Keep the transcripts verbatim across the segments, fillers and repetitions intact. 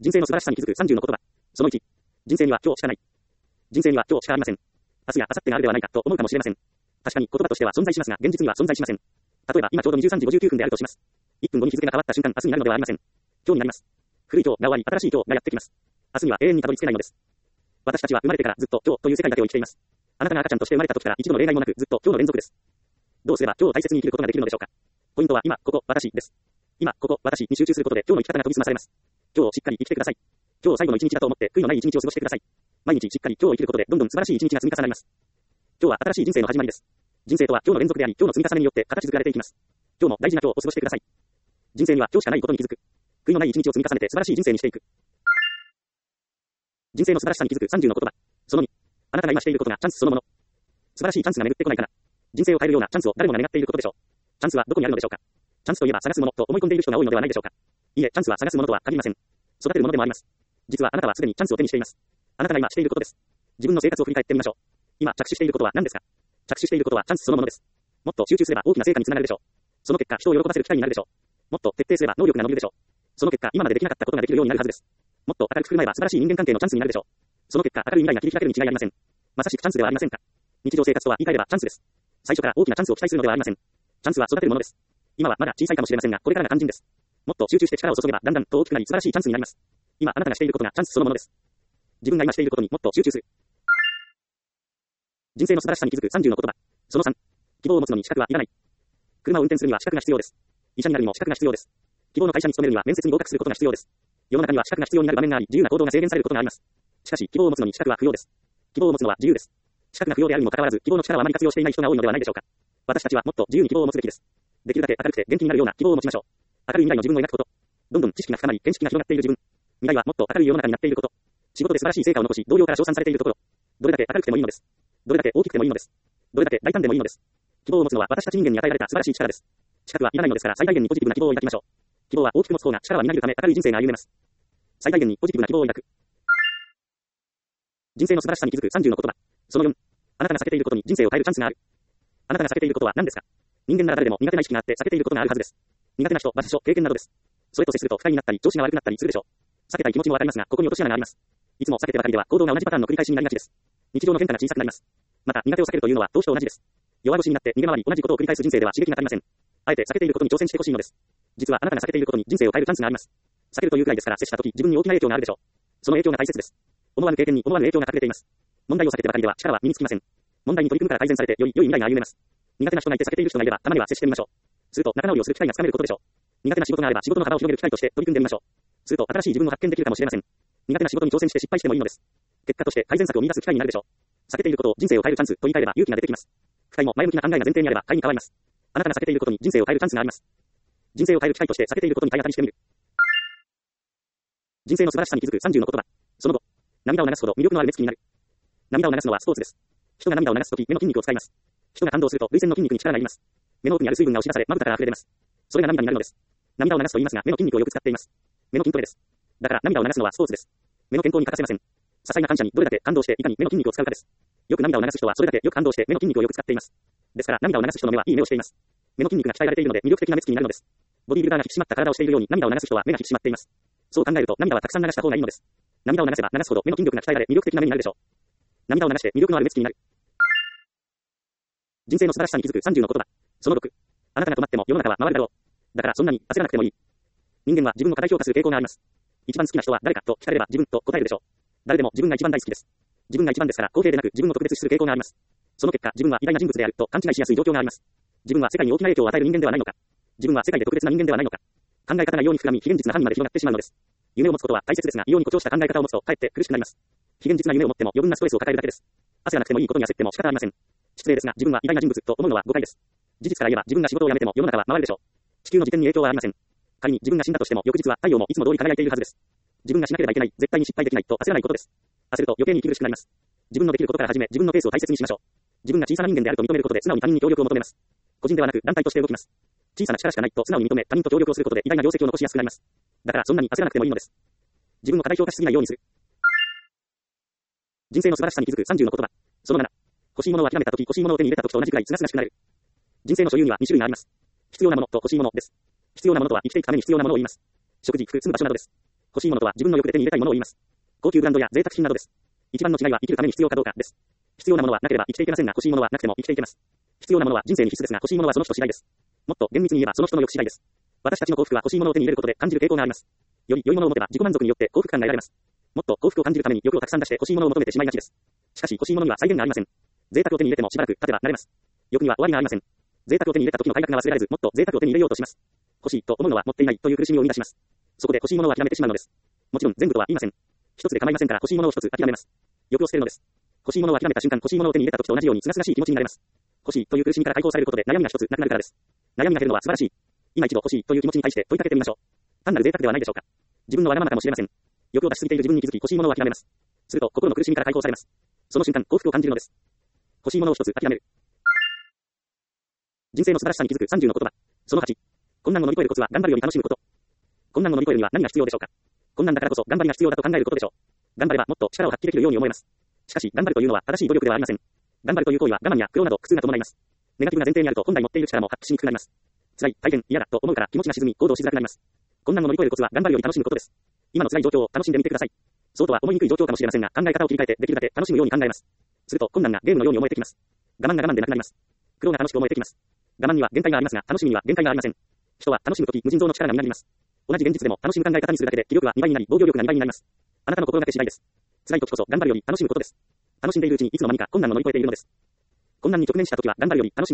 人生の素晴らしさに気づくさんじゅうの言葉。そのいち。人生には今日しかない。人生には今日しかありません。明日や明後日があるではないかと思うかもしれません。確かに言葉としては存在しますが、現実には存在しません。例えば今ちょうどにじゅうさんじごじゅうきゅうふんであるとします。いっぷんごに日付が変わった瞬間、明日になるのではありません。今日になります。古い今日が終わり、新しい今日がやってきます。明日には永遠にたどり着けないのです。私たちは生まれてからずっと今日という世界だけを生きています。あなたが赤ちゃんとして生まれた時から一度の例外もなくずっと今日の連続です。どうすれば今日を大切に生きることができるのでしょうか。ポイントは今、ここ、私です。今、ここ、私に集中することで今日の生き方が研ぎ澄まされます。今日をしっかり生きてください。今日最後の一日だと思って悔いのない一日を過ごしてください。毎日しっかり今日を生きることでどんどん素晴らしい一日が積み重なります。今日は新しい人生の始まりです。人生とは今日の連続であり、今日の積み重ねによって形作られていきます。今日も大事な今日を過ごしてください。人生には今日しかないことに気づく。悔いのない一日を積み重ねて素晴らしい人生にしていく。人生の素晴らしさに気づくさんじゅうの言葉。そのに。あなたが今していることがチャンスそのもの。素晴らしいチャンスが巡ってこないから。人生を変えるようなチャンスを誰もが願っていることでしょう。チャンスはどこにあるのでしょうか。チャンスといえば探すものと思い込んでいる人が多いのではないでしょうか。いいえ、チャンスは探すものとは限りません。育てるものでもあります。実はあなたはすでにチャンスを手にしています。あなたが今していることです。自分の生活を振り返ってみましょう。今着手していることは何ですか。着手していることはチャンスそのものです。もっと集中すれば大きな成果につながるでしょう。その結果、人を喜ばせる機会になるでしょう。もっと徹底すれば能力が伸びるでしょう。その結果、今までできなかったことができるようになるはずです。もっと明るく振る舞えば素晴らしい人間関係のチャンスになるでしょう。その結果、明るい未来が切り開けるに違いありません。まさしくチャンスではありませんか。日常生活とは言い換えればチャンスです。最初から大きなチャンスを期待するのではありません。チャンスは育てるものです。今はまだ小さいかもしれませんが、これからが肝心です。もっと集中して力を注げばだんだんと大きくなり素晴らしいチャンスになります。今あなたがしていることがチャンスそのものです。自分が今していることにもっと集中する。人生の素晴らしさに気づくさんじゅうの言葉。そのさん。希望を持つのに資格はいらない。車を運転するには資格が必要です。医者になるにも資格が必要です。希望の会社に勤めるには面接に合格することが必要です。世の中には資格が必要になる場面があり、自由な行動が制限されることがあります。しかし、希望を持つのに資格は不要です。希望を持つのは自由です。資格が不要であるにもかかわらず、希望の力をあまり活用していない人が多いのではないでしょうか。私たちはもっと自由に希望を持つべきです。できるだけ明るくて元気になるような希望を持ちましょう。明るい未来の自分を描くこと。どんどん知識が深まり、見識が広がっている自分。未来はもっと明るい世の中になっていること。仕事で素晴らしい成果を残し、同僚から称賛されているところ。どれだけ明るくてもいいのです。どれだけ大きくてもいいのです。どれだけ大胆でもいいのです。希望を持つのは私たち人間に与えられた素晴らしい力です。資格はいらないのですから最大限にポジティブな希望を抱きましょう。希望は大きく持つ方が力はみなぎるため明るい人生が歩めます。最大限にポジティブな希望を抱く。人生の素晴らしさに気づくさんじゅうの言葉。そのよん。あなたが避けていることに人生を変えるチャンスがある。あなたが避けていることは何ですか。人間なら誰でも苦手な意識があって避けていることがあるはずです。苦手な人、場所、経験などです。それと接すると不快になったり調子が悪くなったりするでしょう。避けたい気持ちもわかりますが、ここに落とし穴があります。いつも避けてばかりでは行動が同じパターンの繰り返しになりがちです。日常の変化が小さくなります。また苦手を避けるというのは投資と同じです。弱腰になって逃げ回り同じことを繰り返す人生では刺激が足りません。あえて避けていることに挑戦してほしいのです。実はあなたが避けていることに人生を変えるチャンスがあります。避けるというくらいですから接したとき自分に大きな影響があるでしょう。その影響が大切です。思わぬ経験に思わぬ影響が隠れています。問題を避けてばかりでは力は身につきません。問題に取り組むから改善されてより良い未来が歩めます。苦手な人がいて避けている人がいればたまには接してみましょう。すると仲直りをする機会がつかめることでしょう。苦手な仕事があれば仕事の幅を広げる機会として取り組んでみましょう。すると新しい自分を発見できるかもしれません。苦手な仕事に挑戦して失敗してもいいのです。結果として改善策を見出す機会になるでしょう。避けていることを人生を変えるチャンスと言い換えれば勇気が出てきます。不快も前向きな考えが前提にあれば快に変わります。あなたが避けていることに人生を変えるチャンスがあります。人生を変える機会として避けていることに体当たりしてみる。人生の素晴らしさに気づくさんじゅうの言葉。その後、涙を流すほど魅力のある目つきになる。涙を流すのはスポーツです。人が涙を流すとき目の筋肉を使います。人が感動すると涙腺の筋肉に力が入ります。目の奥にある水分が押し出されまぶたから溢れ出ます。それが涙になるのです。涙を流すと言いますが目の筋肉をよく使っています。目の筋トレです。だから涙を流すのはスポーツです。目の健康に欠かせません。些細な感謝にどれだけ感動していかに目の筋肉を使うかです。よく涙を流す人はそれだけよく感動して目の筋肉をよく使っています。ですから涙を流す人の目はいい目をしています。目の筋肉が鍛えられているので魅力的な目つきになるのです。ボディビルダーが引き締まった体をしているように涙を流す人は目が引き締まっています。そう考えると涙はたくさん流した方がいいのです。涙を流せば流すほど目の筋力が鍛えられ魅力的な目になるでしょう。涙を流して魅力のある目つきになる。人生の素晴らしさに気づくさんじゅうの言葉。そのろく。あなたが止まっても世の中は回るだろう。だからそんなに焦らなくてもいい。人間は自分を過大評価する傾向があります。一番好きな人は誰かと聞かれれば自分と答えるでしょう。誰でも自分が一番大好きです。自分が一番ですから肯定でなく自分を特別視する傾向があります。その結果自分は偉大な人物であると勘違いしやすい状況があります。自分は世界に大きな影響を与える人間ではないのか。自分は世界で特別な人間ではないのか。考え方が異様に膨らみ非現実な範囲まで広がってしまうのです。夢を持つことは大切ですが異様に誇張した考え方を持つとかえって苦しくなります。非現実な夢を持っても余分なストレスを抱えるだけです。焦らなくてもいいことに焦っても仕方ありません。失礼ですが自分は偉大な人物と思うのは誤解です。事実から言えば自分が仕事を辞めても世の中は回るでしょう。地球の時点に影響はありません。仮に自分が死んだとしても翌日は太陽もいつも通り輝いているはずです。自分がしなければいけない、絶対に失敗できないと焦らないことです。焦ると余計に息苦しくなります。自分のできることから始め自分のペースを大切にしましょう。自分が小さな人間であると認めることで素直に他人に協力を求めます。個人ではなく団体として動きます。小さな力しかないと素直に認め他人と協力をすることで偉大な業績を残しやすくなります。だからそんなに焦らなくてもいいのです。自分を過大評価しすぎないようにする。人生の素晴らしさに気づくさんじゅうの言葉。そのなな。欲しいものを諦めたとき、欲しいものを手に入れたときと同じくらい清々しくなる。人生の所有にはに種類があります。必要なものと欲しいものです。必要なものとは生きていくために必要なものを言います。食事、服、住む場所などです。 欲しいものとは自分の欲で手に入れたいものを言います。高級ブランドや贅沢品などです。一番の違いは生きるために必要かどうかです。必要なものはなければ生きていけませんが、欲しいものはなくても生きていけます。必要なものは人生に必須ですが、欲しいものはその人次第です。もっと厳密に言えばその人の欲次第です。私たちの幸福は欲しいものを手に入れることで感じる傾向があります。より良いものを持てば自己満足によって幸福感が得られます。もっと幸福を感じるために欲をたくさん出して欲しいものを求めてしまいがちです。しかし欲しいものには際限がありません。贅沢を手に入れてもしばらく経てば慣れます。欲には終わりがありません。贅沢を手に入れた時の快楽が忘れられず、もっと贅沢を手に入れようとします。欲しいと思うのは持っていないという苦しみを生み出します。そこで欲しいものを諦めてしまうのです。もちろん全部とは言いません。一つで構いませんから欲しいものを一つ諦めます。欲を捨てるのです。欲しいものを諦めた瞬間、欲しいものを手に入れた時と同じように清々しい気持ちになれます。欲しいという苦しみから解放されることで悩みが一つなくなるからです。悩みが減るのは素晴らしい。今一度欲しいという気持ちに対して問いかけてみましょう。単なる贅沢ではないでしょうか。自分のわがままかもしれません。欲を出しすぎている自分に気づき欲しいものを諦めます。すると心の苦しみから解放されます。その瞬間、幸福を感じるのです。欲しいものを一つ諦める。人生の素晴らしさに気づくさんじゅうの言葉。そのはち。困難を乗り越えるコツは頑張るより楽しむこと。困難を乗り越えるには何が必要でしょうか。困難だからこそ頑張りが必要だと考えることでしょう。頑張ればもっと力を発揮できるように思えます。しかし頑張るというのは正しい努力ではありません。頑張るという行為は我慢や苦労など苦痛が伴います。ネガティブな前提にあると本来持っている力も発揮しにくくなります。辛い、大変、嫌だと思うから気持ちが沈み行動しづらくなります。困難を乗り越えるコツは頑張るより楽しむことです。今の辛い状況を楽しんでみてください。そうとは思いにくい状況かもしれませんが、考え方を切り替えてできるだけ楽しむように考えます。すると困難がゲームのように思えてきます。我慢が我慢でなくなります。苦労が楽しく思えてきます。我慢には限界がありますが、楽しみには限界がありません。人は楽しむとき無尽蔵の力がみなぎります。同じ現実でも楽しむ考え方にするだけで気力はにばいになり、防御力がにばいになります。あなたの心がけ次第です。辛い時こそ頑張るより楽しむことです。楽しんでいるうちにいつの間にか困難を乗り越えているのです。困難に直面した時は頑張るより楽しむ。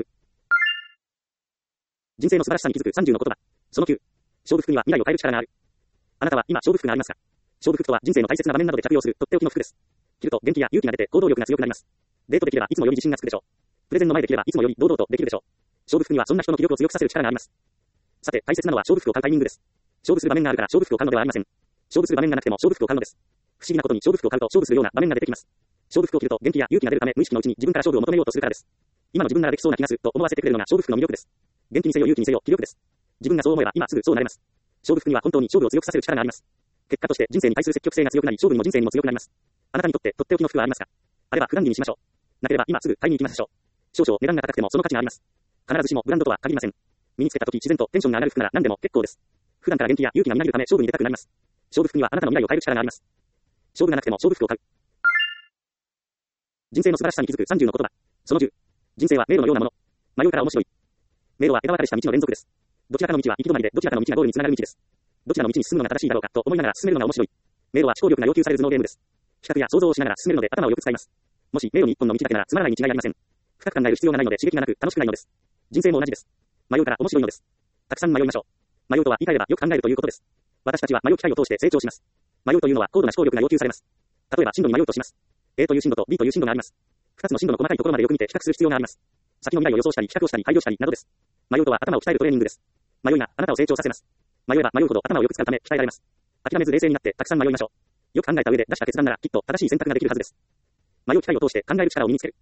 人生の素晴らしさに気づくさんじゅうの言葉。そのきゅう。勝負服には未来を変える力がある。あなたは今勝負服がありますか。勝負服とは人生の大切な場面などで着用するとっておきの服です。着ると元気や勇気が出て行動力が強くなります。デートできればいつもより自信がつくでしょう。プレゼンの前できればいつもより堂々とできるでしょう。勝負服にはそんな人の気力を強くさせる力があります。さて大切なのは勝負服を買うタイミングです。勝負する場面があるから勝負服を買うのではありません。勝負する場面がなくても勝負服を買うのです。不思議なことに勝負服を買うと勝負するような場面が出てきます。勝負服を着ると元気や勇気が出るため無意識のうちに自分から勝負を求めようとするからです。今の自分ならできそうな気がすると思わせてくれるのが勝負服の魅力です。元気にせよ勇気にせよ気力です。自分がそう思えば今すぐそうなれます。勝負服には本当に勝負を強くさせる力があります。結果として人生に対する積極性が強くなり勝負にも人生にも強くなります。あなたにとってとっておきの服はありますか。あれば普段着にしましょう。なければ今すぐ買いに行きましょう。少々値段が高くてもその価値があります。必ずしもブランドとは限りません。身につけた時自然とテンションが上がる服なら何でも結構です。普段から元気や勇気がみなぎるため勝負に出たくなります。勝負服にはあなたの未来を変える力があります。勝負がなくても勝負服を買う。人生の素晴らしさに気づくさんじゅうの言葉。そのじゅう。人生は迷路のようなもの。迷うから面白い。迷路は枝分かれした道の連続です。どちらかの道は行き止まりでどちらかの道がゴールにつながる道です。どちらの道に進むのが正しいだろうかと思いながら進めるのが面白い。迷路は思考力が要求される頭脳ゲームです。比較や想像をしながら進めるので頭をよく使います。もし迷路に一本の道だけならつまらない道がありません。深く考える必要がないので刺激がなく楽しくないのです。人生も同じです。迷うから面白いのです。たくさん迷いましょう。迷うとは言い換えればよく考えるということです。私たちは迷う機会を通して成長します。迷うというのは高度な思考力が要求されます。例えば進路に迷うとします。A という進路と B という進路があります。二つの進路の細かいところまでよく見て比較する必要があります。先の未来を予想したり比較をしたり配慮したりなどです。迷うとは頭を鍛えるトレーニングです。迷いがあなたを成長させます。迷えば迷うほど頭をよく使うため鍛えられます。諦めず冷静になってたくさん迷いましょう。よく考えた上で出した決断ならきっと正しい選択ができるはずです。迷う機会を通して考える力を身につける。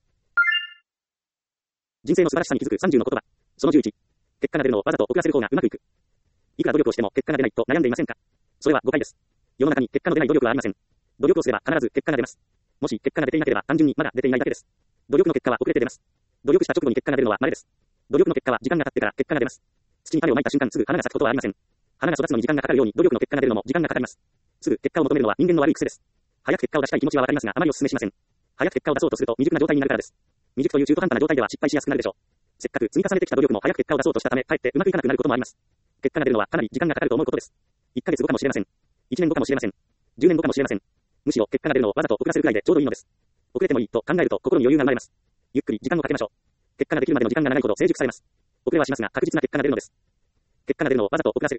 人生の素晴らしさに気づくさんじゅうの言葉。そのじゅういち。結果が出るのをわざと遅らせる方がうまくいく。いくら努力をしても結果が出ないと悩んでいませんか。それは誤解です。世の中に結果の出ない努力はありません。努力をすれば必ず結果が出ます。もし結果が出ていなければ単純にまだ出ていないだけです。努力の結果は遅れて出ます。努力した直後に結果が出るのは稀です。努力の結果は時間が経ってから結果が出ます。土に種をまいた瞬間すぐ花が咲くことはありません。花が育つのに時間がかかるように努力の結果が出るのも時間がかかります。すぐ結果を求めるのは人間の悪い癖です。早く結果を出したい気持ちはわかりますがあまりお勧めしません。早く結果を出そうとすると未熟な状態になるからです。未熟という中途半端な状態では失敗しやすくなるでしょう。せっかく積み重ねてきた努力も早く結果を出そうとしたためかえってうまくいかなくなることもあります。結果が出るのはかなり時間がかかると思うことです。いっかげつごかもしれません。いちねんごかもしれません。じゅうねんごかもしれません。むしろ結果が出るのをわざと遅らせるくらいでちょうどいいのです。遅れてもいいと考えると心に余裕が生まれます。ゆっくり時間をかけましょう。結果ができるまでの時間が長いほど成熟されます。遅れはしますが確実な結果が出るのです。結果が出るのをわざと遅らせる。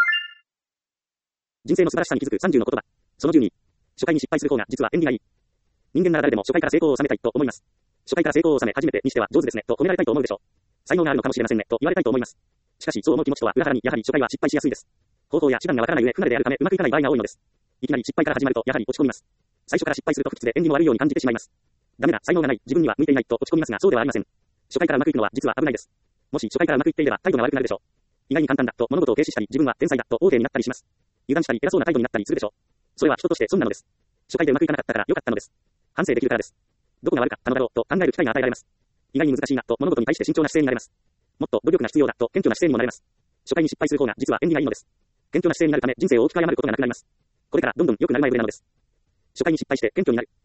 人生の素晴らしさに気づくさんじゅうの言葉。そのじゅうに。初回に失敗する方が実は縁起がいい。人間なら誰でも初回から成功を収めたいと思います。初回から成功を収め初めてにしては上手ですねと褒められたいと思うでしょう。才能があるのかもしれませんねと言われたいと思います。しかしそう思う気持ちとは裏腹にやはり初回は失敗しやすいです。方法や手段がわからない上不慣れであるためうまくいかない場合が多いのです。いきなり失敗から始まるとやはり落ち込みます。最初から失敗すると不吉で縁起も悪いように感じてしまいます。ダメだ、才能がない、自分には向いていないと落ち込みますがそうではありません。初回からうまくいくのは実は危ないです。もし初回からうまくいっていれば態度が悪くなるでしょう。意外に簡単だと物事を軽視したり自分は天才だと大手になったりします。油断したり偉そうな態度になったりするでしょう。それは人として損なのです。初回でうまくいかなかったから良かったのです。反省できるからです。どこが悪かったのだろうと考える機会が与えられます。意外に難しいなと物事に対して慎重な姿勢になれます。もっと努力が必要だと謙虚な姿勢にもなれます。初回に失敗する方が実は縁起がいいのです。謙虚な姿勢になるため人生を大きく誤ることがなくなります。 これからどんどん良くなる前触れなのです。初回に失敗して謙虚になる。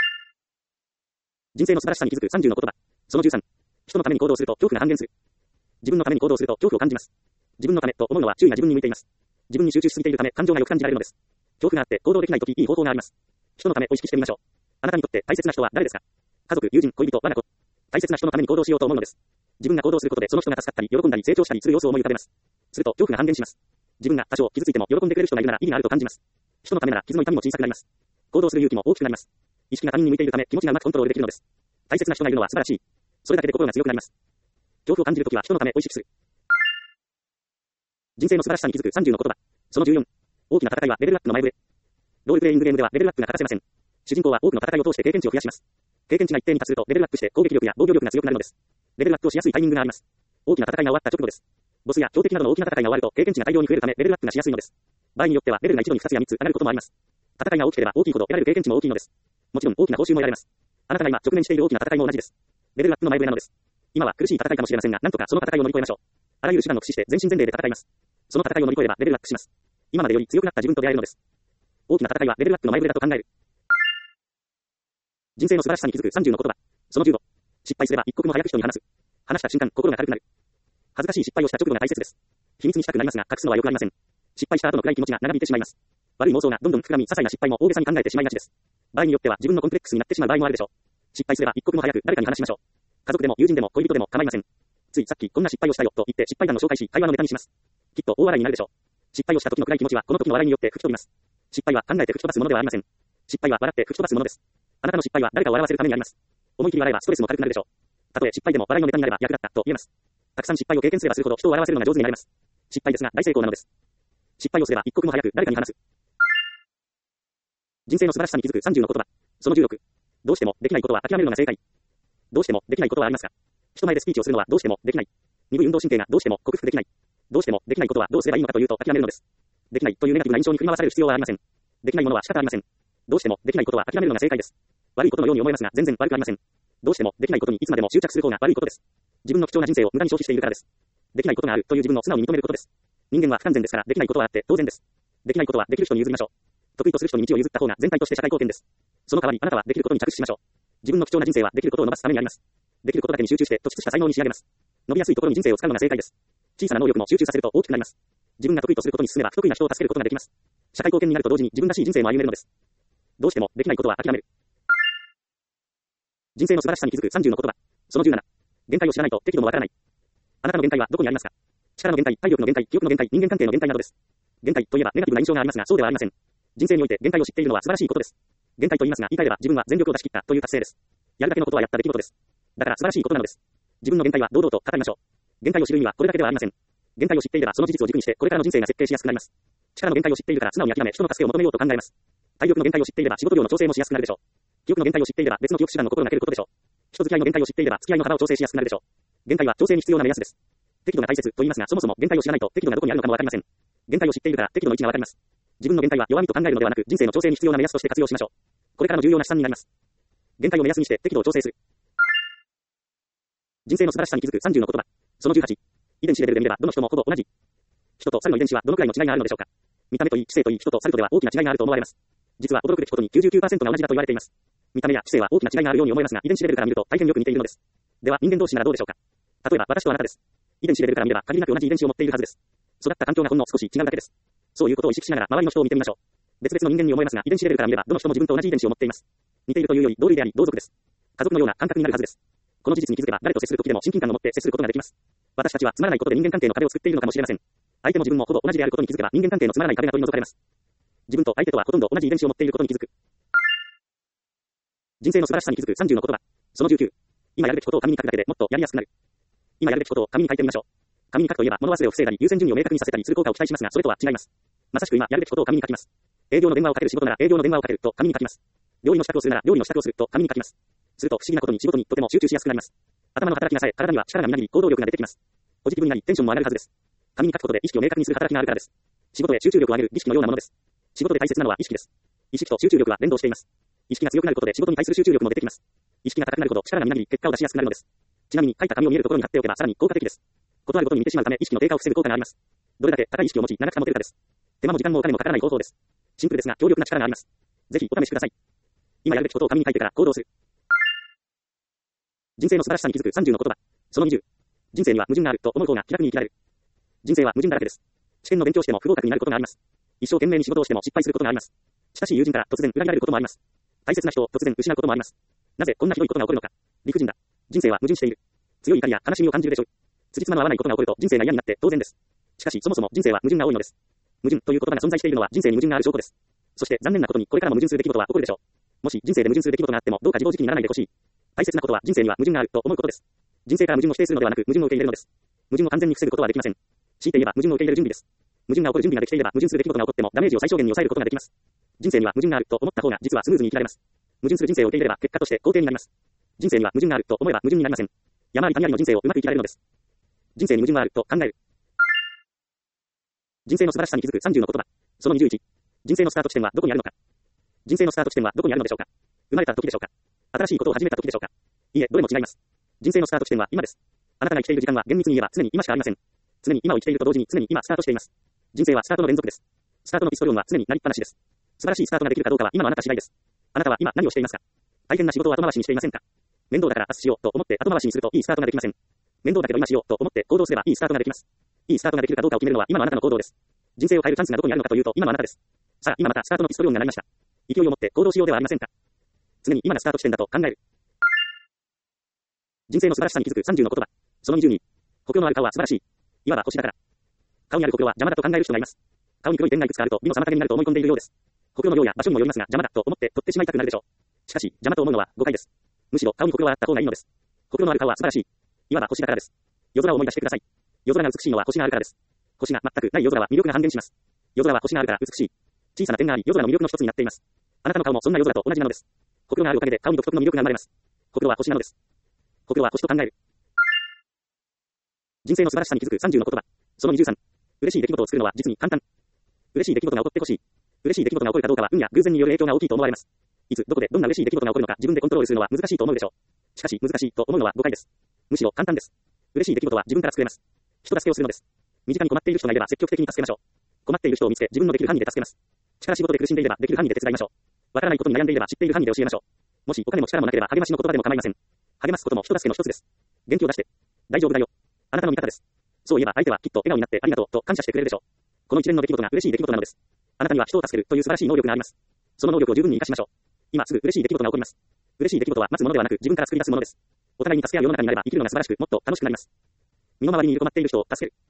人生の素晴らしさに気づくさんじゅうの言葉。そのじゅうさん。人のために行動すると恐怖が半減する。自分のために行動すると恐怖を感じます。自分のためと思うのは注意が自分に向いています。自分に集中しすぎているため感情がよく感じられるのです。恐怖があって行動できないときいい方法があります。人のためを意識してみましょう。あなたにとって大切な人は誰ですか？家族、友人、恋人、我が子。大切な人のために行動しようと思うのです。自分が行動することでその人が助かったり、喜んだり、成長したりする様子を思い浮かべます。すると恐怖が半減します。自分が多少傷ついても喜んでくれる人がいるなら意義があると感じます。人のためなら傷の痛みも小さくなります。行動する勇気も大きくなります。意識が他人に向いているため気持ちがうまくコントロールできるのです。大切な人がいるのは素晴らしい。それだけで心が強くなります。恐怖を感じるときは人のためを意識する。人生の素晴らしさに気づくさんじゅうの言葉。そのじゅうよん。大きな戦いはレベルアップの前触れ。ロールプレイングゲームではレベルアップが欠かせません。主人公は多くの戦いを通して経験値を増やします。経験値が一定に達するとレベルアップして攻撃力や防御力が強くなるのです。レベルアップをしやすいタイミングがあります。大きな戦いが終わった直後です。ボスや強敵などの大きな戦いが終わると経験値が大量に増えるためレベルアップがしやすいのです。場合によってはレベルがいち度にふたつやみっつ上がることもあります。戦いが大きければ大きいほど得られる経験値も大きいのです。もちろん大きな報酬も得られます。あなたが今直面している大きな戦いも同じです。レベルアップの前触れなのです。今は苦しい戦いかもしれませんが、なんとかその戦いを乗り越えましょう。あらゆる手段を駆使して全身全霊で戦います。その戦いを乗り越えればレベルアップします。今までより強くなった自分と出会えるのです。大きな戦いはレベルアップの前触れだと考える。人生の素晴らしさに気づくさんじゅうの言葉。そのじゅうご。失敗すれば一刻も早く人に話す。話した瞬間、心が軽くなる。恥ずかしい失敗をした直後が大切です。秘密にしたくなりますが、隠すのは良くありません。失敗した後の暗い気持ちが長引いてしまいます。悪い妄想がどんどん膨らみ、些細な失敗も大げさに考えてしまいがちです。場合によっては自分のコンプレックスになってしまう場合もあるでしょう。失敗すれば一刻も早く誰かに話しましょう。家族でも友人でも恋人でも構いません。ついさっきこんな失敗をしたよと言って失敗談を紹介し、会話のネタにします。きっと大笑いになるでしょう。失敗をした時の暗い気持ちはこの時の笑いによって吹き飛びます。失敗は考えて吹き飛ばすものではありません。失敗は笑って吹き飛ばすものです。あなたの失敗は誰かを笑わせるためにあります。思い切り笑えばストレスも軽くなるでしょう。たとえ失敗でも笑いのネタになれば役立ったと言えます。たくさん失敗を経験すればするほど人を笑わせるのが上手になれます。失敗ですが大成功なのです。失敗をすれば一刻も早く誰かに話す。人生の素晴らしさに気づくさんじゅうの言葉。そのじゅうろく。どうしてもできないことは諦めるのが正解。どうしてもできないことはありますか？人前でスピーチをするのはどうしてもできない。鈍い運動神経がどうしても克服できない。どうしてもできないことはどうすればいいのかというと諦めるのです。できないというネガティブな印象に振り回される必要はありません。できないものは仕方ありません。どうしてもできないことは諦めるのが正解です。悪いことのように思えますが全然悪くありません。どうしてもできないことにいつまでも執着する方が悪いことです。自分の貴重な人生を無駄に消費しているからです。できないことがあるという自分を素直に認めることです。人間は不完全ですからできないことはあって当然です。できないことはできる人に譲りましょう。得意とする人に道を譲った方が全体として社会貢献です。その代わりあなたはできることに着手しましょう。自分の貴重な人生はできることを伸ばすためにあります。できることだけに集中して突出した才能に仕上げます。伸びやすいところに人生を使うのが正解です。小さな能力も集中させると大きくなります。自分が得意とすることに進めば不得意な人を助けることができます。社会貢献になると同時に自分らしい人生も歩めるのです。どうしてもできないことは諦める。人生の素晴らしさに気づくさんじゅうの言葉。そのじゅうなな。限界を知らないと適度もわからない。あなたの限界はどこにありますか？力の限界、体力の限界、記憶の限界、人間関係の限界などです。限界といえばネガティブな印象がありますがそうではありません。人生において限界を知っているのは素晴らしいことです。限界と言いますが言い換えれば自分は全力を出し切ったという達成です。やるだけのことはやった出来事です。だから素晴らしいことなのです。自分の限界は堂々と語りましょう。限界を知る意味はこれだけではありません。限界を知っていればその事実を軸にしてこれからの人生が設計しやすくなります。力の限界を知っているから素直に諦め人の助けを求めようと考えます。体力の限界を知っていれば仕事量の調整もしやすくなるでしょう。記憶の限界を知っていれば別の記憶手段の心がけることでしょう。人付き合いの限界を知っていれば付き合いの幅を調整しやすくなるでしょう。限界は調整に必要な目安です。適度が大切と言いますがそもそも限界を知らないと適度がどこにあるのかもわかりません。限界を知っているから適度の位置がわかります。自分の限界は弱みと考えるのではなく人生の調整に必要な目安として活用しましょう。これからの重要な資産になります。限界を目安にして適度を調整する。人生の素晴らしさに気づくさんじゅうの言葉。そのじゅうはち。遺伝子レベルで見ればどの人もほぼ同じ。人と猿の遺伝子はどのくらいの違いがあるのでしょうか。見た目といい知性といい人と猿とでは大きな違いがあると思われます。実は驚くべきことに きゅうじゅうきゅうパーセント が同じだと言われています。見た目や知性は大きな違いがあるように思えますが遺伝子レベルから見ると大変よく似ているのです。では人間同士ならどうでしょうか。例えば私とあなたです。遺伝子レベルから見れば限りなく同じ遺伝子を持っているはずです。育った環境がほんの少し違うだけです。そういうことを意識しながら周りの人を見てみましょう。別々の人間に思えますが遺伝子レベルから見ればどの人も自分と同じ遺伝子を持っています。似ているというより同類であり同族です。家族のような感覚になるはずです。この事実に気づけば誰と接する時でも親近感を持って接することができます。私たちはつまらないことで人間関係の壁を作っているのかもしれません。相手も自分もほぼ同じであることに気づけば人間関係のつまらない壁が取り除かれます。自分と相手とはほとんど同じ遺伝子を持っていることに気づく。人生の素晴らしさに気づくさんじゅうの言葉。そのじゅうきゅう。今やるべきことを紙に書くだけでもっとやりやすくなる。今やるべきことを紙に書いてみましょう。紙に書くといえば物忘れを防いだり優先順位を明確にさせたりする効果を期待しますがそれとは違います。まさしく今やるべきことを紙に書きます。営業の電話をかける仕事なら営業の電話をかけると紙に書きます。料理の支度をするなら料理の支度をすると紙に書きます。すると不思議なことに仕事にとても集中しやすくなります。頭の働きがさえ体には力がみなぎり行動力が出てきます。ポジティブになりテンションも上がるはずです。紙に書くことで意識を明確にする働きがあるからです。仕事で集中力を上げる儀式のようなものです。仕事で大切なのは意識です。意識と集中力は連動しています。意識が強くなることで仕事に対する集中力も出てきます。意識が高くなるほど力がみなぎり結果を出しやすくなるのです。ちなみに書いた紙を見えるところに貼っておけばさらに効果的です。断ることに似てしまうため意識の低下を防ぐ効果があります。どれだけ高い意識を持ち長く保てるかです。手間も時間もお金もかからない方法です。 シンプルですが強力な力があります。ぜひお試しください。今やるべきことを紙に書いてから行動する。人生の素晴らしさに気づくさんじゅうの言葉。そのにじゅう。人生には矛盾があると思う方が気楽に生きられる。人生は矛盾だらけです。試験の勉強しても不合格になることがあります。一生懸命に仕事をしても失敗することがあります。親しい友人から突然裏切られることもあります。大切な人を突然失うこともあります。なぜこんなひどいことが起こるのか。理不尽だ。人生は矛盾している。強い怒りや悲しみを感じるでしょう。辻褄の合わないことが起こると人生が嫌になって当然です。しかしそもそも人生は矛盾が多いのです。矛盾という言葉が存在しているのは人生に矛盾がある証拠です。そして残念なことにこれからも矛盾する出来事は起こるでしょう。もし人生で矛盾する出来事があってもどうか自暴自棄にならないでほしい。大切なことは人生には矛盾があると思うことです。人生から矛盾を否定するのではなく矛盾を受け入れるのです。矛盾を完全に防ぐことはできません。強いて言えば矛盾を受け入れる準備です。矛盾が起こる準備ができていれば矛盾する出来事が起こってもダメージを最小限に抑えることができます。人生には矛盾があると思った方が実はスムーズに生きられます。矛盾する人生を受け入れれば結果として肯定になります。人生には矛盾があると思えば矛盾になりません。山あり谷ありの人生をうまく生きられるのです。人生に矛盾があると考える。人生の素晴らしさに気づくさんじゅうの言葉。そのにじゅういち。人生のスタート地点はどこにあるのか。人生のスタート地点はどこにあるのでしょうか。生まれた時でしょうか。新しいことを始めた時でしょうか。いいえ、どれも違います。人生のスタート地点は今です。あなたが生きている時間は厳密に言えば常に今しかありません。常に今を生きていると同時に常に今スタートしています。人生はスタートの連続です。スタートのピストル音は常に鳴りっぱなしです。素晴らしいスタートができるかどうかは今のあなた次第です。あなたは今何をしていますか。大変な仕事を後回しにしていませんか。面倒だから明日しようと思って後回しにするといいスタートができません。面倒だけど今しようと思って行動すればいいスタートができます。いいスタートができるかどうかを決めるのは今のあなたの行動です。人生を変えるチャンスがどこにあるのかというと今のあなたです。さあ今またスタートのピストル音が鳴りました。勢いを持って行動しようではありませんか。常に今がスタート地点だと考える。人生の素晴らしさに気づくさんじゅうの言葉。そのにじゅうに。故郷のある顔は素晴らしい。いわば星だから。顔にある故郷は邪魔だと考える人がいます。顔に黒い点がいくつかあると美の妨げになると思い込んでいるようです。故郷の量や場所にもよりますが邪魔だと思って取ってしまいたくなるでしょう。しかし邪魔と思うのは誤解です。むしろ顔に故郷はあった方がいいのです。故郷のある顔は素晴らしい。いわば星だからです。夜空を思い出してください。夜空が美しいのは星があるからです。星が全くない夜空は魅力が半減します。夜空は星があるから美しい。小さな点があり夜空の魅力の一つになっています。あなたの顔もそんな夜空と同じなのです。故郷があるおかげで顔に独特の魅力が生まれます。故郷は星なのです。故郷は星と考える。人生の素晴らしさに気づくさんじゅうの言葉。そのにじゅうさん。嬉しい出来事を作るのは実に簡単。嬉しい出来事が起こってほしい。嬉しい出来事が起こるかどうかは運や偶然による影響が大きいと思われます。いつどこでどんな嬉しい出来事が起こるのか自分でコントロールするのは難しいと思うでしょう。しかし難しいと思うのは誤解です。むしろ簡単です。嬉しい出来事は自分から作れます。人助けをするのです。身近に困っている人がいれば積極的に助けましょう。困っている人を見つけ自分のできる範囲で助けます。力仕事で苦しんでいればできる範囲で手伝いましょう。わからないことに悩んでいれば知っている範囲で教えましょう。もしお金も力もなければ励ましの言葉でも構いません。励ますことも人助けの一つです。元気を出して。大丈夫だよ。あなたの味方です。そういえば相手はきっと笑顔になってありがとうと感謝してくれるでしょう。この一連の出来事が嬉しい出来事なのです。あなたには人を助けるという素晴らしい能力があります。その能力を十分に活かしましょう。今すぐ嬉しい出来事が起こります。嬉しい出来事は待つものではなく自分から作り出すものです。お互いに助け合う世の中になれば生きるのが素晴らしくもっと楽しくなります。身の回りにいる困っている人を助ける。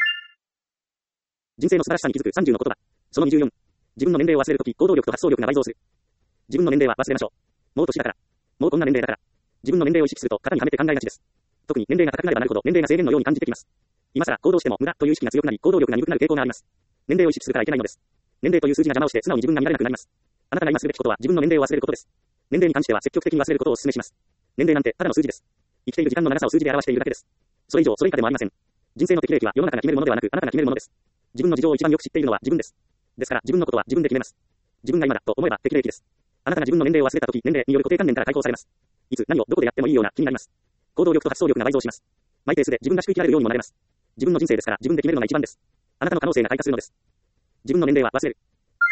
人生の素晴らしさに気づくさんじゅうの言葉。そのにじゅうよん。自分の年齢を忘れるとき行動力と発想力が倍増する。自分の年齢は忘れましょう。もう年だから。もうこんな年齢だから。自分の年齢を意識すると型にはめて考えがちです。特に年齢が高くなればなるほど年齢が制限のように感じてきます。今更行動しても無駄という意識が強くなり行動力が鈍くなる傾向があります。年齢を意識するからいけないのです。年齢という数字が邪魔をして素直に自分が見られなくなります。あなたが今するべきことは自分の年齢を忘れることです。年齢に関しては積極的に忘れることをお勧めします。年齢なんてただの数字です。生きている時間の長さを数字で表しているだけです。それ以上それ以下でもありません。人生の適齢期は世の中が決めるものではなくあなたが決めるものです。自分の事情を一番よく知っているのは自分です。ですから自分のことは自分で決めます。自分が今だと思えば適齢期です。あなたが自分の年齢を忘れた時年齢による固定観念から解放されます。いつ何をどこでやってもいいような気になります。行動力と発想力が倍増します。マイペースで自分らしく生きられるようにもなれます。自分の人生ですから自分で決めるのが一番です。あなたの可能性が開花するのです。自分の年齢は忘れる。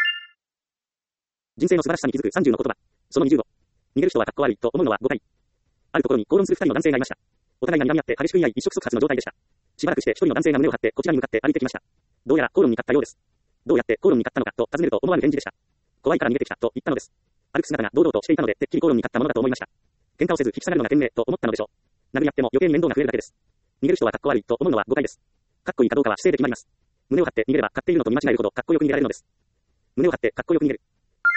人生の素晴らしさに気づくさんじゅうの言葉。そのにじゅうご。逃げる人はかっこ悪いと思うのは誤解。あるところに口論する二人の男性がいました。お互いが睨み合って激しく言い合い一触即発の状態でした。しばらくして一人の男性が胸を張ってこちらに向かって歩いてきました。どうやら口論に勝ったようです。どうやって口論に勝ったのかと尋ねると思わぬ返事でした。怖いから逃げてきたと言ったのです。歩く姿が堂々としていたのでてっきり口論に勝ったものだと思いました。喧嘩をせず引き下がるのが賢明と思ったのでしょう。殴り合っても余計に面倒が増えるだけです。逃げる人はかっこ悪いと思うのは誤解です。かっこいいかどうかは姿勢で決まります。胸を張って逃げれば勝っているのと見間違えるほどかっこよく逃げられるのです。胸を張ってかっこよく逃げる。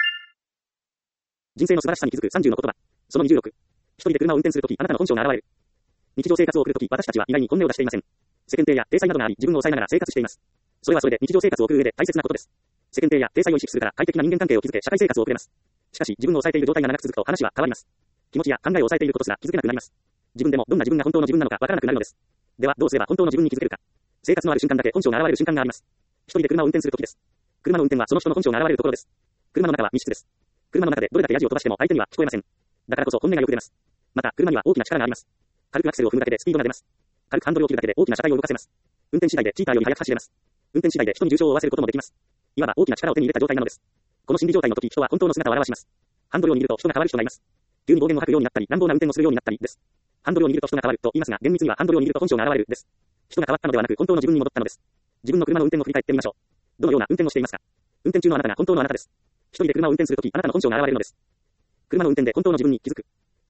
人生の素晴らしさに気づくさんじゅうの言葉。そのにじゅうろく。一人で車を運転するときあなたの本性が現れる。日常生活を送るとき私たちは意外に本音を出していません。世間体や体裁などがあり自分を抑えながら生活しています。それはそれで日常生活を送る上で大切なことです。世間体や体裁を意識するから快適な人間関係を築け社会生活を送れます。しかし自分を抑えている状態が長く続くと話は変わります。気持ちや考えを抑えていることすら気づけなくなります。自分でもどんな自分が本当の自分なのかわからなくなるのです。ではどうすれば本当の自分に気づけるか。生活のある瞬間だけ本性が現れる瞬間があります。一人で車を運転するときです。車の運転はその人の本性が現れるところです。車の中は密室です。車の中でどれだけヤジを飛ばしても相手には聞こえません。だからこそ本音がよく出ます。また車には大きな力があります。軽くアクセルを踏むだけでスピードが出ます。軽くハンドルを切るだけで大きな車体を動かせます。運転次第でチーターより速く走れます。運転次第で人に重傷を負わせることもできます。いわば大きな力を手に入れた状態なのです。 この心理状態の時、人は本当の姿を表します。ハンドルを握ると人が変わる人がいます。急に暴言を吐くようになったり、乱暴な運転をするようになったりです。ハンドルを握ると人が変わると言いますが、厳密にはハンドルを握ると本性が現れるです。人が変わったのではなく、本当の自分に戻ったのです。自分の車の運転を振り返ってみましょう。どのような運転をしていますか？運転中のあなたが本当のあなたです。一人で車を運転するとき、あなたの本性が現れるのです。車の運転で本当の自分に気づく。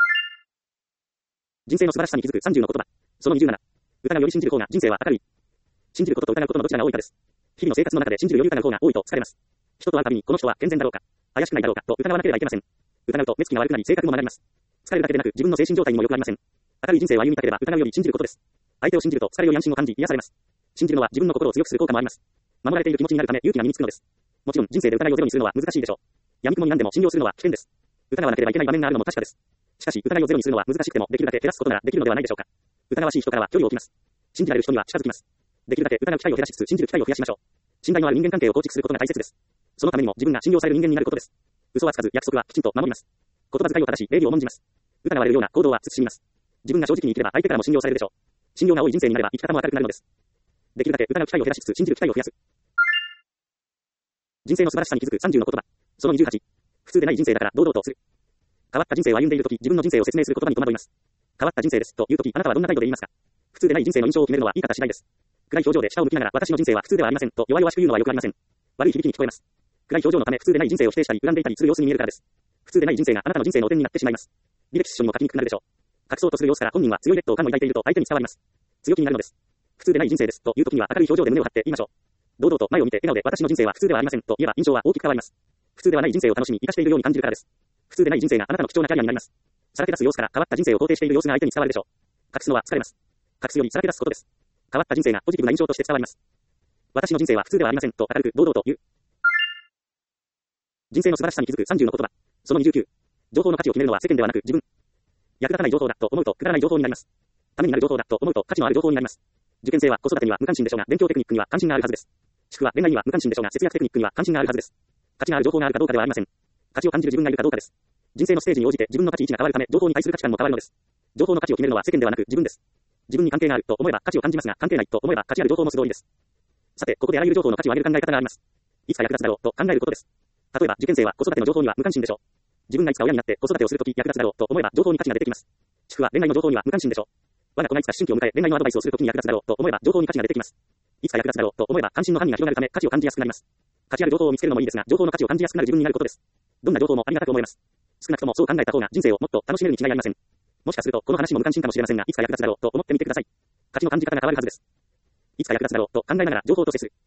人生の素晴らしさに気づくさんじゅうの言葉。そのにじゅうなな。疑うより信じる方が人生は明るい。信じることと疑うことのどちらが多いかです。日々の生活の中で信じるより疑う方が多いと疲れます。人と会うたびに、この人は健全だろうか、怪しくないだろうかと疑わなければいけません。疑うと目つきが悪くなり性格も学びます。疲れるだけでなく自分の精神状態にも良くありません。明るい人生を歩みたければ疑うより信じることです。相手を信じると疲れより安心を感じ癒されます。信じるのは自分の心を強くする効果もあります。守られている気持ちになるため勇気が身につくのです。もちろん人生で疑いをゼロにするのは難しいでしょう。闇雲に何でも信用するのは危険です。疑わなければいけない場面があるのも確かです。しかし疑いをゼロにするのは難しくてもできるだけ減らすことならできるのではないでしょうか。疑わしい人からは距離を置きます。信じられる人には近づきます。できるだけ疑う機会を減らしつつ信じる機会を増やしましょう。信頼のある人間関係を構築することが大切です。そのためにも自分が信用される人間になることです。嘘はつかず約束はきちんと守ります。言葉遣いを正し、礼儀を重んじます。疑われるような行動は慎みます。自分が正直に生きれば相手からも信用されるでしょう。信用が多い人生になれば生き方も明るくなるのです。できるだけ疑う機会を減らしつつ信じる機会を増やす。人生の素晴らしさに気づくさんじゅうの言葉。そのにじゅうはち。普通でない人生だから堂々とする。変わった人生を歩んでいるとき、自分の人生を説明する言葉に戸惑います。変わった人生ですというとき、あなたはどんな態度で言いますか？普通でない人生の印象を決めるのは言い方次第です。暗い表情で下を向きながら私の人生は普通ではありませんと弱々しく言うのはよくありません。悪い響きに聞こえます。暗い表情のため普通でない人生を否定したり恨んでいたりする様子に見えるからです。普通でない人生があなたの人生の汚点になってしまいます。履歴書にも書きにくくなるでしょう。隠そうとする様子から本人は強い劣等感を抱いていると相手に伝わります。強気になるのです。普通でない人生ですという時には明るい表情で胸を張って言いましょう。堂々と前を見て笑顔で私の人生は普通ではありませんと言えば印象は大きく変わります。普通ではない人生を楽しみ生かしているように感じるからです。普通でない人生があなたの貴重なキャリアになります。さらけ出す様子から変わった人生を肯定している様子が相手に伝わるでしょう。隠すのは疲れます。隠すよりさらけ出すことです。変わった人生がポジティブな印象として伝わります。私の人生は普通ではありませんと明るく堂々と言う。人生の素晴らしさに気づくさんじゅうの言葉。そのにじゅうきゅう。情報の価値を決めるのは世間ではなく自分。役立たない情報だと思うとくだらない情報になります。ためになる情報だと思うと価値のある情報になります。受験生は子育てには無関心でしょうが勉強テクニックには関心があるはずです。主婦は恋愛には無関心でしょうが節約テクニックには関心があるはずです。価値がある情報があるかどうかではありません。価値を感じる自分がいるかどうかです。人生のステージに応じて自分の価値位置が変わるため情報に対する価値観も変わるのです。情報の価値を決めるのは世間ではなく自分です。自分に関係があると思えば価値を感じますが関係ないと思えば価値ある情報も素通りです。さて、ここであらゆる情報の価値を上げる考え方があります。いつか役立つだろうと考えることです。例えば受験生は子育ての情報には無関心でしょう。自分がいつか親になって子育てをするとき役立つだろうと思えば情報に価値が出てきます。主婦は恋愛の情報には無関心でしょう。我が子がいつか思春期を迎え恋愛のアドバイスをするときに役立つだろうと思えば情報に価値が出てきます。いつか役立つだろうと思えば関心の範囲が広がるため価値を感じやすくなります。価値ある情報を見つけるのもいいですが、情報の価値を感じやすくなる自分になることです。どんな情報もありがたく思えます。少なくともそう考えた方が人生をもっと楽しめるに違いありません。もしかするとこの話も無関心かもしれませんが、いつか役立つだろうと思ってみてください。価値の感じ方が変わるはずです。いつか役立つだろうと考えながら情報と接する。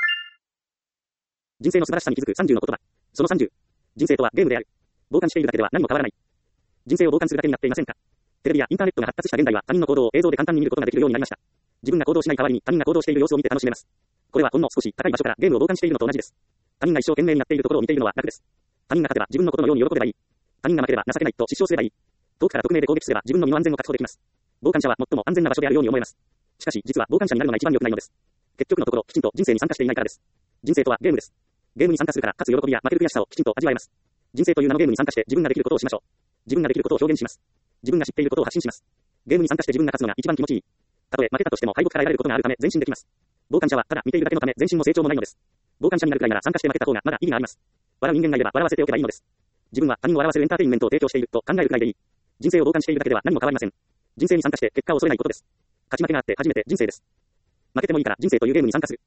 人生の素晴らしさに気づくさんじゅうの言葉。そのさんじゅう。人生とはゲームである。傍観しているだけでは何も変わらない。人生を傍観するだけになっていませんか？テレビやインターネットが発達した現代は他人の行動を映像で簡単に見ることができるようになりました。自分が行動しない代わりに他人が行動している様子を見て楽しめます。これはほんの少し高い場所からゲームを傍観しているのと同じです。他人が一生懸命になっているところを見ているのは楽です。他人が勝てば自分のことのように喜べばいい。他人が負ければ情けないと失笑すればいい。遠くから匿名で攻撃すれば自分の身の安全を確保できます。傍観者は最も安全な場所であるように思えます。しかし実は傍観者になるのが一番良くないのです。結局のところきちんと人生に参加していないからです。人生とはゲームです。ゲームに参加するから勝つ喜びや負ける悔しさをきちんと味わえます。人生という名のゲームに参加して自分ができることをしましょう。自分ができることを表現します。自分が知っていることを発信します。ゲームに参加して自分が勝つのが一番気持ちいい。たとえ負けたとしても敗北から得られることがあるため前進できます。傍観者はただ見ているだけのため前進も成長もないのです。傍観者になるくらいなら参加して負けた方がまだ意味があります。笑う人間がいれば笑わせておけばいいのです。自分は他人を笑わせるエンターテインメントを提供していると考えるくらいでいい。人生を傍観しているだけでは何も変わりません。人生に参加して結果を恐れないことです。勝ち負けがあって初めて人生です。負けてもいいから人生というゲームに参加する。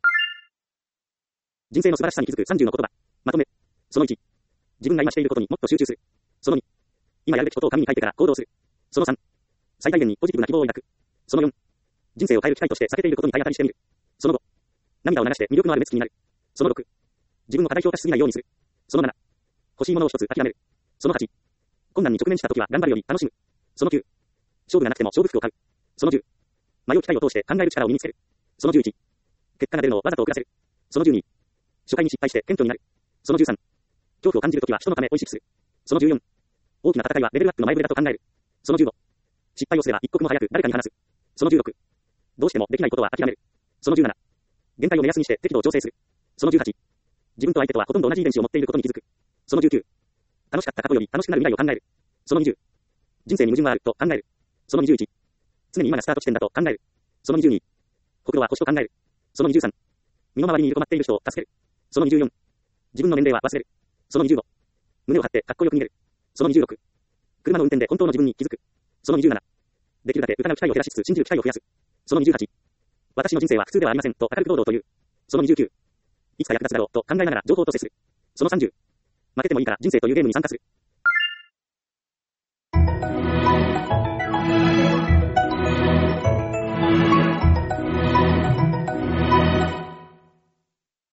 人生の素晴らしさに気づくさんじゅうの言葉。まとめ。そのいち。自分が今していることにもっと集中する。そのに。今やるべきことを紙に書いてから行動する。そのさん。最大限にポジティブな希望を抱く。そのよん。人生を変える機会として避けていることに体当たりしてみる。そのご。涙を流して魅力のある目つきになる。そのろく。自分の過大評価しすぎないようにする。そのなな。欲しいものを一つ諦める。そのはち。困難に直面したときは頑張るより楽しむ。そのきゅう。勝負がなくても勝負服を買う。そのじゅう。迷う機会を通して考える力を身につける。そのじゅういち。結果が出るのをわざと遅らせる。そのじゅうに。初回に失敗して謙虚になる。そのじゅうさん。恐怖を感じるときは人のためを意識する。そのじゅうよん。大きな戦いはレベルアップの前触れだと考える。そのじゅうご。失敗をすれば一刻も早く誰かに話す。そのじゅうろく。どうしてもできないことは諦める。そのじゅうなな。限界を目安にして適度を調整する。そのじゅうはち。自分と相手とはほとんど同じ遺伝子を持っていることに気づく。そのじゅうきゅう。楽しかった過去より楽しくなる未来を考える。そのにじゅう。人生に矛盾はあると考える。そのにじゅういち。常に今がスタート地点だと考える。そのにじゅうに。ほくろは星と考える。そのにじゅうさん。身の回りにいると待っている人を助ける。そのにじゅうよん。自分の年齢は忘れる。 そのにじゅうご。胸を張ってかっこよく逃げる。そのにじゅうろく。車の運転で本当の自分に気づく。そのにじゅうなな。できるだけ疑う機会を減らしつつ信じる機会を増やす。そのにじゅうはち。私の人生は普通ではありませんと明るく堂々と言う。そのにじゅうきゅう。いつか役立つだろうと考えながら情報と接する。そのさんじゅう。負けてもいいから人生というゲームに参加する。